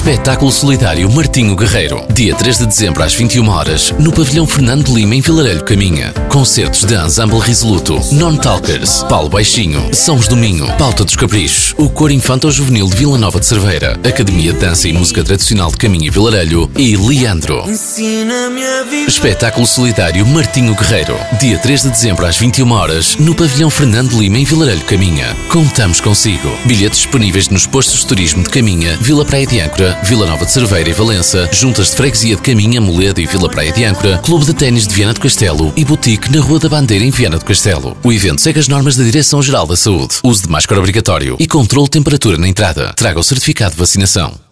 Espetáculo Solidário Martinho Guerreiro. Dia 3 de dezembro às 21 horas no Pavilhão Fernando de Lima em Vilarelho Caminha. Concertos de Ensemble Resoluto, Non-Talkers, Paulo Baixinho, Sãos do Minho, Pauta dos Caprichos, o Coro Infanto Juvenil de Vila Nova de Cerveira, Academia de Dança e Música Tradicional de Caminha e Vilarelho e Leandro. Espetáculo Solidário Martinho Guerreiro. Dia 3 de dezembro às 21 horas no Pavilhão Fernando de Lima em Vilarelho Caminha. Contamos consigo. Bilhetes disponíveis nos postos de turismo de Caminha, Vila Praia de Âncora, Vila Nova de Cerveira e Valença, juntas de freguesia de Caminha, Moledo e Vila Praia de Âncora, Clube de Ténis de Viana do Castelo e Boutique na Rua da Bandeira em Viana do Castelo. O evento segue as normas da Direção-Geral da Saúde. Uso de máscara obrigatório e controle de temperatura na entrada. Traga o certificado de vacinação.